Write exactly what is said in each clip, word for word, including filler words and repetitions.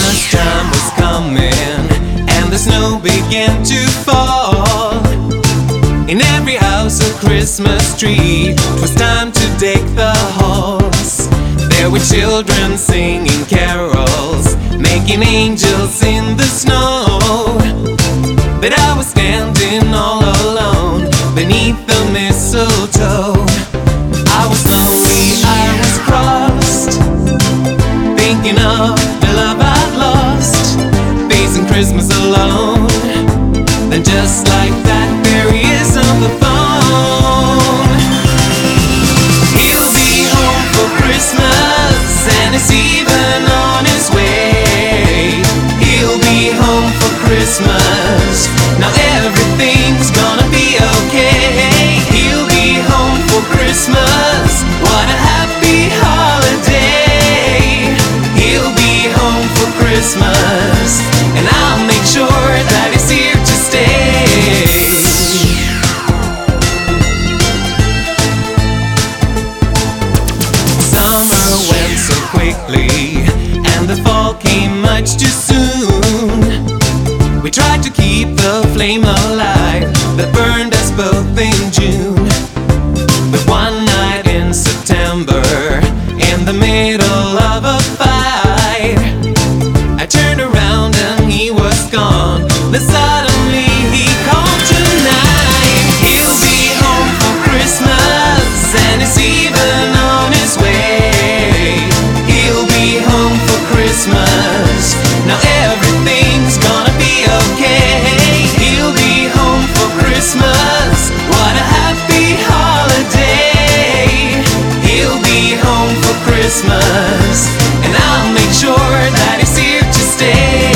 Christmas time was coming, and the snow began to fall. In every house a Christmas tree, 'twas time to deck the halls. There were children singing carols, making angels in the snow. But I was standing all alone beneath the mistletoe. I was lonely, I was crossed, thinking of the love I'd lost, facing Christmas alone. Then just like that, there he is on the phone. He'll be home for Christmas, and it's even on his way. He'll be home for Christmas, now everything's gonna be okay. He'll be home for Christmas, what a happy holiday. He'll be home for Christmas, and I'll make sure that he's here to stay. Summer went so quickly, and the fall came much too soon. We tried to keep the flame alive that burned us both in June. But one night in September, in the middle of a fight, I turned around and he was gone. Then suddenly he called tonight. He'll be home for Christmas, and it's even on his way. He'll be home for Christmas, now everything's gonna be okay. He'll be home for Christmas, what a happy holiday. He'll be home for Christmas, and I'll make sure that he's here to stay.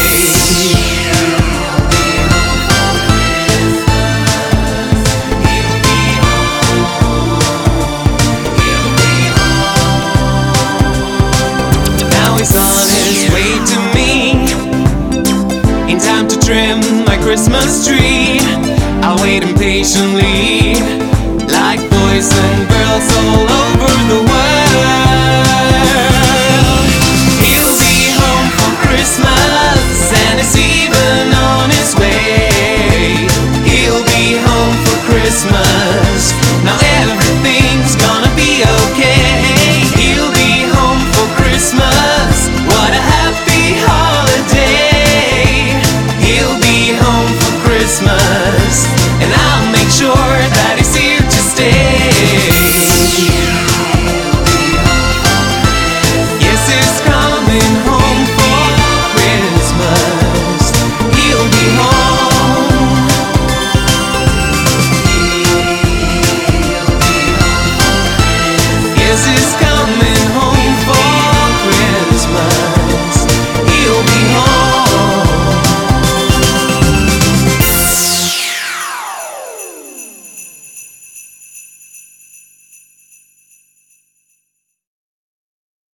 Now he's on his way to me, in time to trim my Christmas tree. I'll wait impatiently, like poison